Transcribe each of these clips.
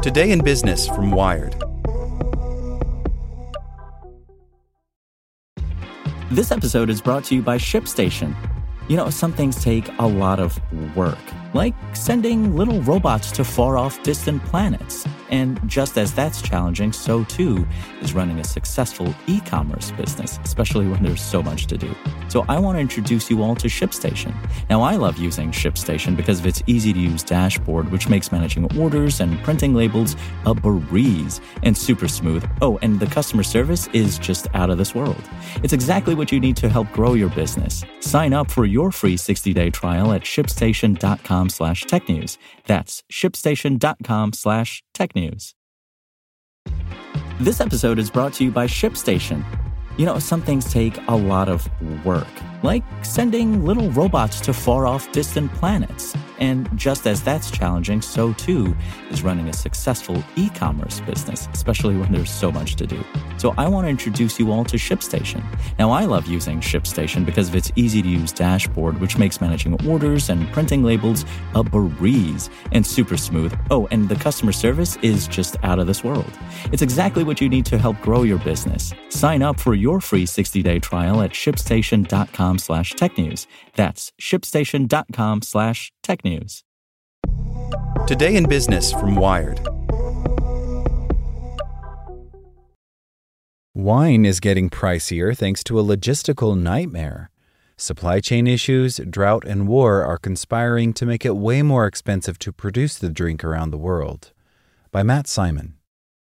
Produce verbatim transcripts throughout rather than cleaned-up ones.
Today in Business from Wired. This episode is brought to you by ShipStation. You know, some things take a lot of work, like sending little robots to far-off distant planets. And just as that's challenging, so too is running a successful e-commerce business, especially when there's so much to do. So I want to introduce you all to ShipStation. Now, I love using ShipStation because of its easy-to-use dashboard, which makes managing orders and printing labels a breeze and super smooth. Oh, and the customer service is just out of this world. It's exactly what you need to help grow your business. Sign up for your free sixty-day trial at shipstation.com slash tech news. That's shipstation.com slash tech news. This episode is brought to you by ShipStation. You know, some things take a lot of work, like sending little robots to far-off distant planets. And just as that's challenging, so too is running a successful e-commerce business, especially when there's so much to do. So I want to introduce you all to ShipStation. Now, I love using ShipStation because of its easy-to-use dashboard, which makes managing orders and printing labels a breeze and super smooth. Oh, and the customer service is just out of this world. It's exactly what you need to help grow your business. Sign up for your free sixty-day trial at shipstation.com slash tech news. That's shipstation.com slash tech news. Today in Business from Wired. Wine is getting pricier thanks to a logistical nightmare. Supply chain issues, drought, and war are conspiring to make it way more expensive to produce the drink around the world. By Matt Simon.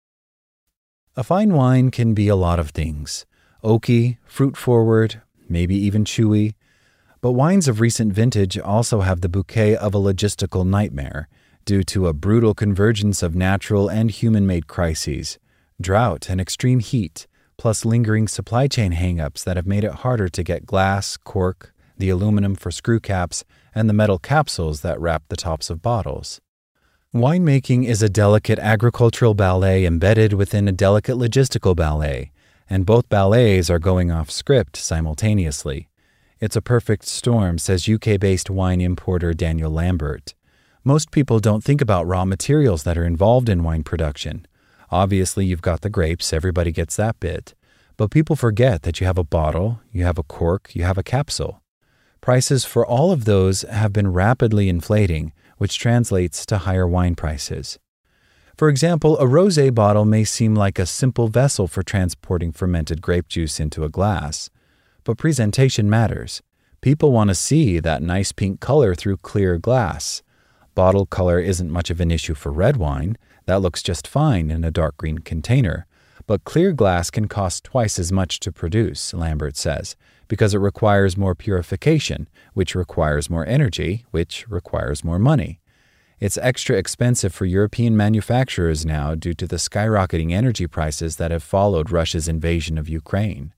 A fine wine can be a lot of things. Oaky, fruit-forward, maybe even chewy. But wines of recent vintage also have the bouquet of a logistical nightmare due to a brutal convergence of natural and human-made crises, drought and extreme heat, plus lingering supply chain hang-ups that have made it harder to get glass, cork, the aluminum for screw caps, and the metal capsules that wrap the tops of bottles. Winemaking is a delicate agricultural ballet embedded within a delicate logistical ballet, and both ballets are going off script simultaneously. It's a perfect storm, says U K-based wine importer Daniel Lambert. Most people don't think about raw materials that are involved in wine production. Obviously, you've got the grapes, everybody gets that bit. But people forget that you have a bottle, you have a cork, you have a capsule. Prices for all of those have been rapidly inflating, which translates to higher wine prices. For example, a rosé bottle may seem like a simple vessel for transporting fermented grape juice into a glass. But presentation matters. People want to see that nice pink color through clear glass. Bottle color isn't much of an issue for red wine. That looks just fine in a dark green container. But clear glass can cost twice as much to produce, Lambert says, because it requires more purification, which requires more energy, which requires more money. It's extra expensive for European manufacturers now due to the skyrocketing energy prices that have followed Russia's invasion of Ukraine.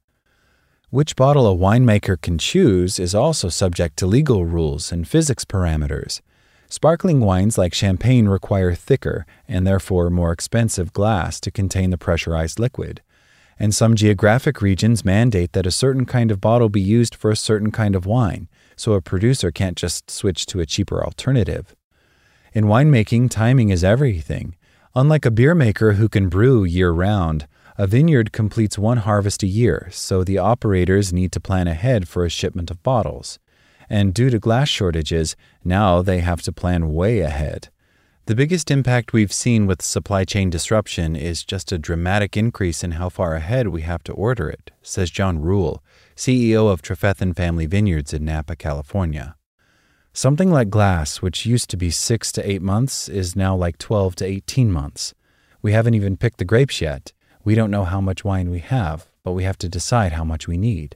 Which bottle a winemaker can choose is also subject to legal rules and physics parameters. Sparkling wines like champagne require thicker and therefore more expensive glass to contain the pressurized liquid. And some geographic regions mandate that a certain kind of bottle be used for a certain kind of wine, so a producer can't just switch to a cheaper alternative. In winemaking, timing is everything. Unlike a beer maker who can brew year-round, a vineyard completes one harvest a year, so the operators need to plan ahead for a shipment of bottles. And due to glass shortages, now they have to plan way ahead. The biggest impact we've seen with supply chain disruption is just a dramatic increase in how far ahead we have to order it, says John Rule, C E O of Trefethen Family Vineyards in Napa, California. Something like glass, which used to be six to eight months, is now like twelve to eighteen months. We haven't even picked the grapes yet. We don't know how much wine we have, but we have to decide how much we need.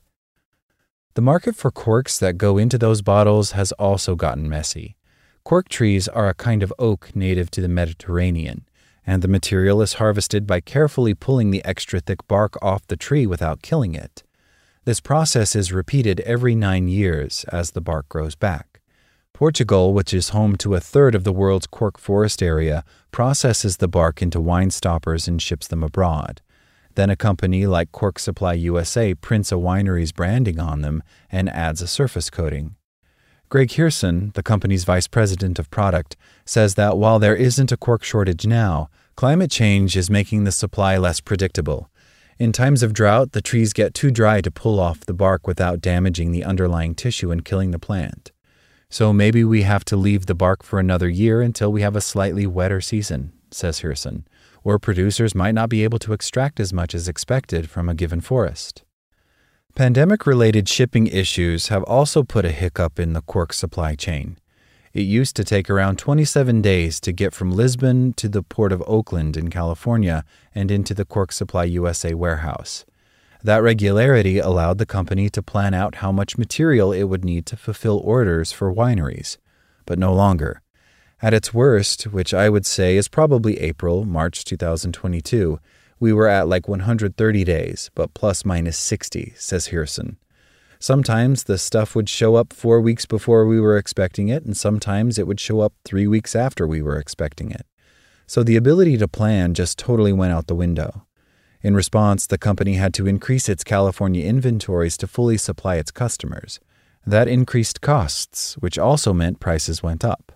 The market for corks that go into those bottles has also gotten messy. Cork trees are a kind of oak native to the Mediterranean, and the material is harvested by carefully pulling the extra thick bark off the tree without killing it. This process is repeated every nine years as the bark grows back. Portugal, which is home to a third of the world's cork forest area, processes the bark into wine stoppers and ships them abroad. Then a company like Cork Supply U S A prints a winery's branding on them and adds a surface coating. Greg Hearson, the company's vice president of product, says that while there isn't a cork shortage now, Climate change is making the supply less predictable. In times of drought, the trees get too dry to pull off the bark without damaging the underlying tissue and killing the plant. So maybe we have to leave the bark for another year until we have a slightly wetter season, says Hirson, or producers might not be able to extract as much as expected from a given forest. Pandemic-related shipping issues have also put a hiccup in the cork supply chain. It used to take around twenty-seven days to get from Lisbon to the port of Oakland in California and into the Cork Supply U S A warehouse. That regularity allowed the company to plan out how much material it would need to fulfill orders for wineries, but no longer. At its worst, which I would say is probably April, March twenty twenty-two, we were at like one hundred thirty days, but plus minus sixty, says Hirson. Sometimes the stuff would show up four weeks before we were expecting it, and sometimes it would show up three weeks after we were expecting it. So the ability to plan just totally went out the window. In response, the company had to increase its California inventories to fully supply its customers. That increased costs, which also meant prices went up.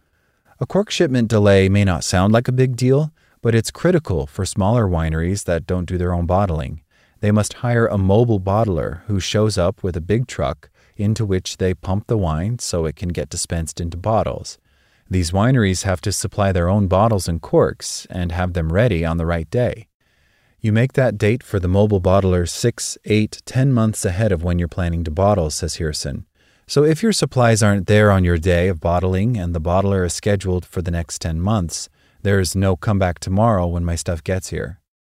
A cork shipment delay may not sound like a big deal, but it's critical for smaller wineries that don't do their own bottling. They must hire a mobile bottler who shows up with a big truck into which they pump the wine so it can get dispensed into bottles. These wineries have to supply their own bottles and corks and have them ready on the right day. You make that date for the mobile bottler six, eight, ten months ahead of when you're planning to bottle, says Hirson. So if your supplies aren't there on your day of bottling and the bottler is scheduled for the next ten months, there's no come back tomorrow when my stuff gets here.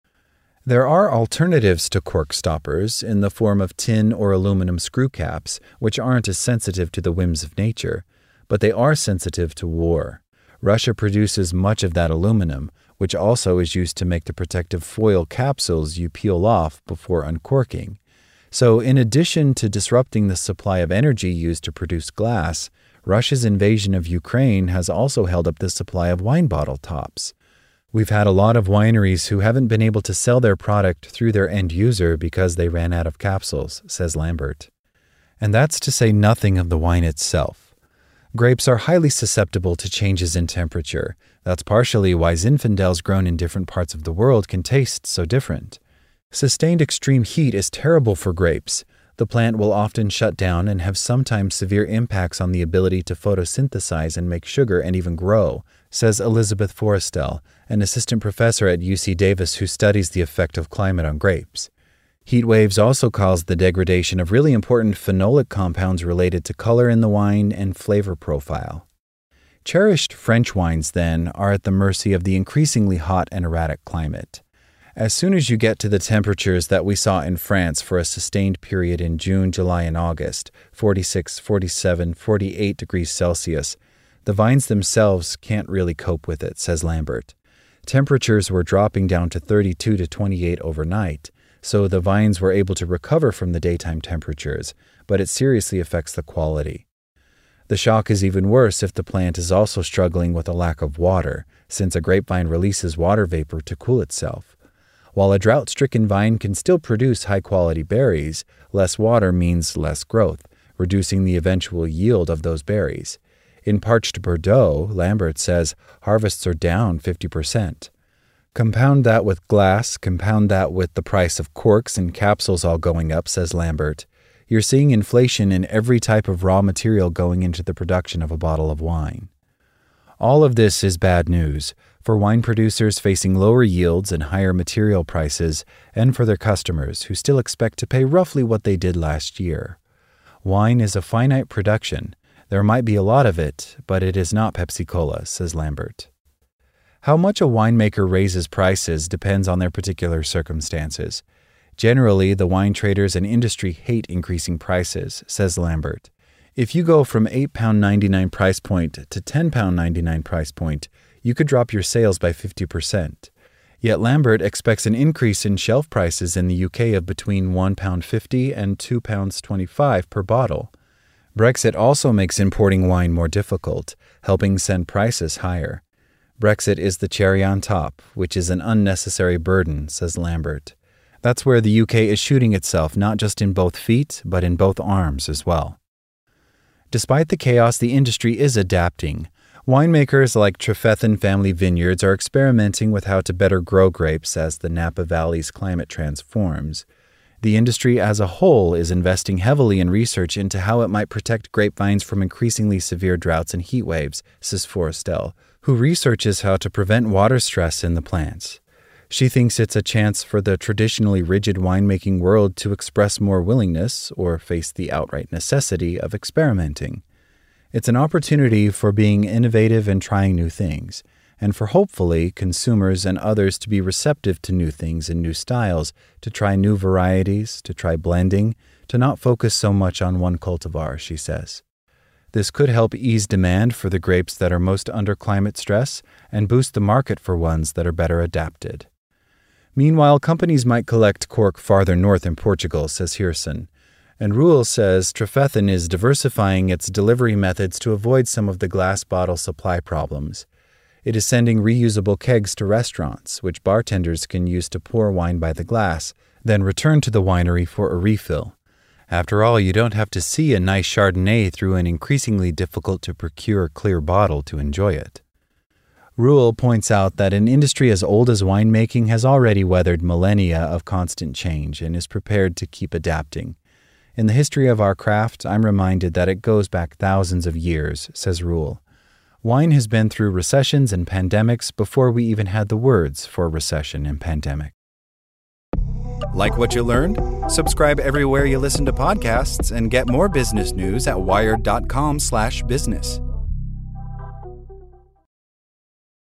There are alternatives to cork stoppers in the form of tin or aluminum screw caps, which aren't as sensitive to the whims of nature, but they are sensitive to war. Russia produces much of that aluminum, which also is used to make the protective foil capsules you peel off before uncorking. So in addition to disrupting the supply of energy used to produce glass, Russia's invasion of Ukraine has also held up the supply of wine bottle tops. We've had a lot of wineries who haven't been able to sell their product through their end user because they ran out of capsules, says Lambert. And that's to say nothing of the wine itself. Grapes are highly susceptible to changes in temperature. That's partially why Zinfandels grown in different parts of the world can taste so different. Sustained extreme heat is terrible for grapes. The plant will often shut down and have sometimes severe impacts on the ability to photosynthesize and make sugar and even grow, says Elizabeth Forrestel, an assistant professor at U C Davis who studies the effect of climate on grapes. Heat waves also cause the degradation of really important phenolic compounds related to color in the wine and flavor profile. Cherished French wines, then, are at the mercy of the increasingly hot and erratic climate. As soon as you get to the temperatures that we saw in France for a sustained period in June, July, and August, forty-six, forty-seven, forty-eight degrees Celsius, the vines themselves can't really cope with it, says Lambert. Temperatures were dropping down to thirty-two to twenty-eight overnight, so the vines were able to recover from the daytime temperatures, but it seriously affects the quality. The shock is even worse if the plant is also struggling with a lack of water, since a grapevine releases water vapor to cool itself. While a drought-stricken vine can still produce high-quality berries, less water means less growth, reducing the eventual yield of those berries. In parched Bordeaux, Lambert says, harvests are down fifty percent. Compound that with glass, compound that with the price of corks and capsules all going up, says Lambert. You're seeing inflation in every type of raw material going into the production of a bottle of wine. All of this is bad news for wine producers facing lower yields and higher material prices, and for their customers who still expect to pay roughly what they did last year. Wine is a finite production. There might be a lot of it, but it is not Pepsi-Cola, says Lambert. How much a winemaker raises prices depends on their particular circumstances. Generally, the wine traders and industry hate increasing prices, says Lambert. If you go from eight pounds ninety-nine price point to ten pounds ninety-nine price point, you could drop your sales by fifty percent. Yet Lambert expects an increase in shelf prices in the U K of between one pound fifty and two pounds twenty-five per bottle. Brexit also makes importing wine more difficult, helping send prices higher. Brexit is the cherry on top, which is an unnecessary burden, says Lambert. That's where the U K is shooting itself not just in both feet, but in both arms as well. Despite the chaos, the industry is adapting. Winemakers like Trefethen Family Vineyards are experimenting with how to better grow grapes as the Napa Valley's climate transforms. The industry as a whole is investing heavily in research into how it might protect grapevines from increasingly severe droughts and heat waves, says Forrestel, who researches how to prevent water stress in the plants. She thinks it's a chance for the traditionally rigid winemaking world to express more willingness or face the outright necessity of experimenting. It's an opportunity for being innovative and trying new things, and for hopefully consumers and others to be receptive to new things and new styles, to try new varieties, to try blending, to not focus so much on one cultivar, she says. This could help ease demand for the grapes that are most under climate stress and boost the market for ones that are better adapted. Meanwhile, companies might collect cork farther north in Portugal, says Hirson. And Ruhl says Trefethen is diversifying its delivery methods to avoid some of the glass bottle supply problems. It is sending reusable kegs to restaurants, which bartenders can use to pour wine by the glass, then return to the winery for a refill. After all, you don't have to see a nice Chardonnay through an increasingly difficult-to-procure clear bottle to enjoy it. Ruhl points out that an industry as old as winemaking has already weathered millennia of constant change and is prepared to keep adapting. In the history of our craft, I'm reminded that it goes back thousands of years, says Ruhl. Wine has been through recessions and pandemics before we even had the words for recession and pandemic. Like what you learned? Subscribe everywhere you listen to podcasts and get more business news at wired dot com slash business.